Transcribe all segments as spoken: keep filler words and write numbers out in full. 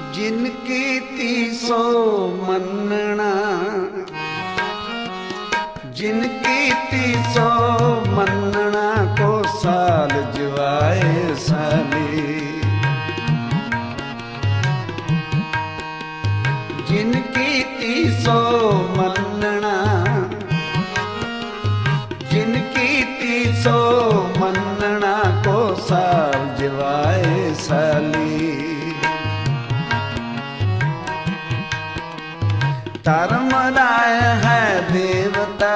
जिनकी तीसो मन्नना, जिनकी तीसो मन्नना को साल जिवाए साली। जिनकी तीसो मन्नना, जिनकी तीसो मन्नना को साल जिवाए साली। धर्मराय है देवता,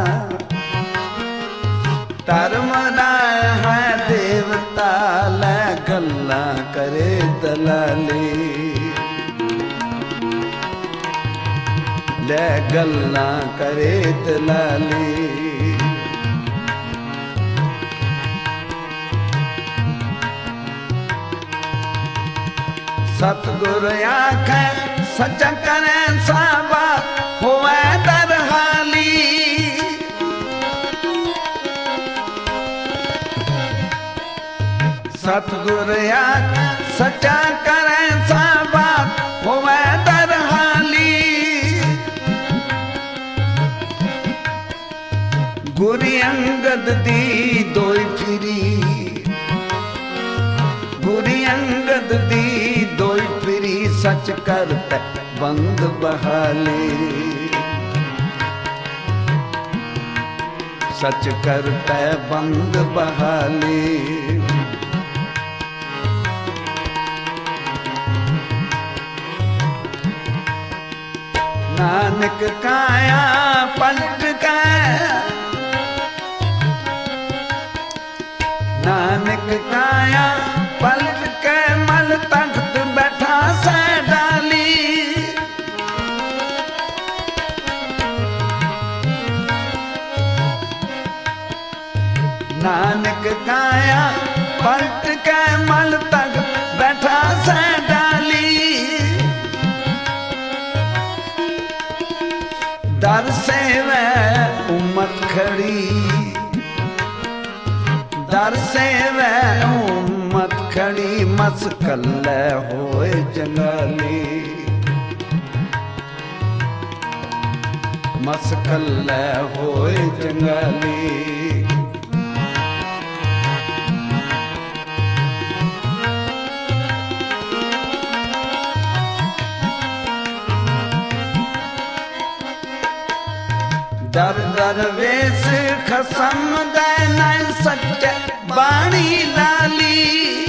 धर्मराय है देवता, ले गल्ला करे दलाली, ले गल्ला करे दलाली। सतगुर आखे सच करे साबा होवे दरहाली। सतगुर आखे सचा करे साबा होवे दरहाली। गुरु अंगद दी दोई फिरी, गुरु अंगद दी दोई फिरी, सच करते बंद बहाली। सच करते बंद बहाली। नानक काया पलट के, नानक काया पलट के मल तख्त बैठा से डाली। नानक काया पलट के मल तख्त बैठा से डाली। दर से वह उम्मत खड़ी, दर से वह उम्मत खड़ी, मस्कल होए जंगाली। मस्कल होए जंगाली। दर दर वेश खसम गए न सच बाणी लाली।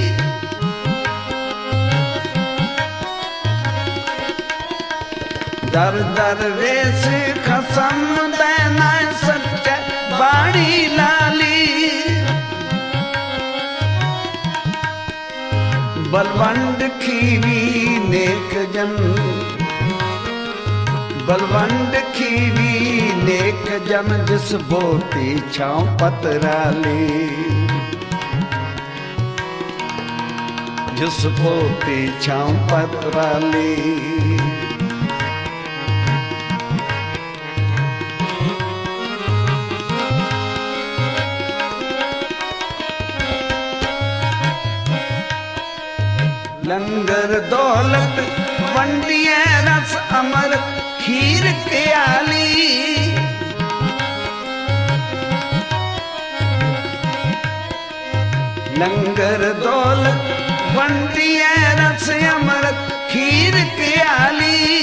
दर दर वेश खसम गए न सच बाणी लाली। बलवंड खीवी नेक जन, बलवंड खीवी नेक जन, जिस बोती छाँव पतराली। जिस बोती छाँव पतराली। लंगर दौलत वंडिये रस अमर खीर के आली। लंगर दौलत वंडिये रस अमर खीर के आली।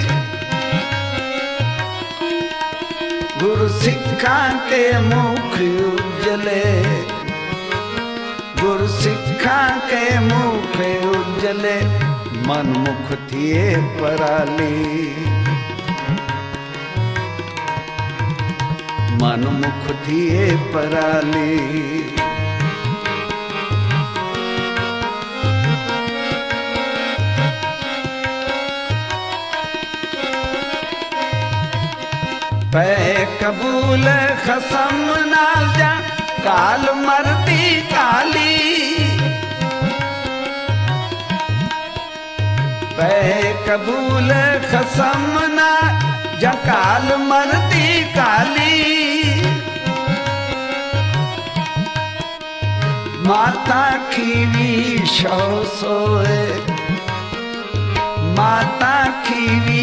गुरु सिखा के मुख उज्जले, गुरु सिखा के मुख उज्जले, मन मुख थिए पराली। मन मुख थिए पराली। पै कबूल खसम नाल जा, काल मरती काली। पै कबूल खसम ना जा, काल मरती काली। माता खीवी शौ सोए, माता खीरी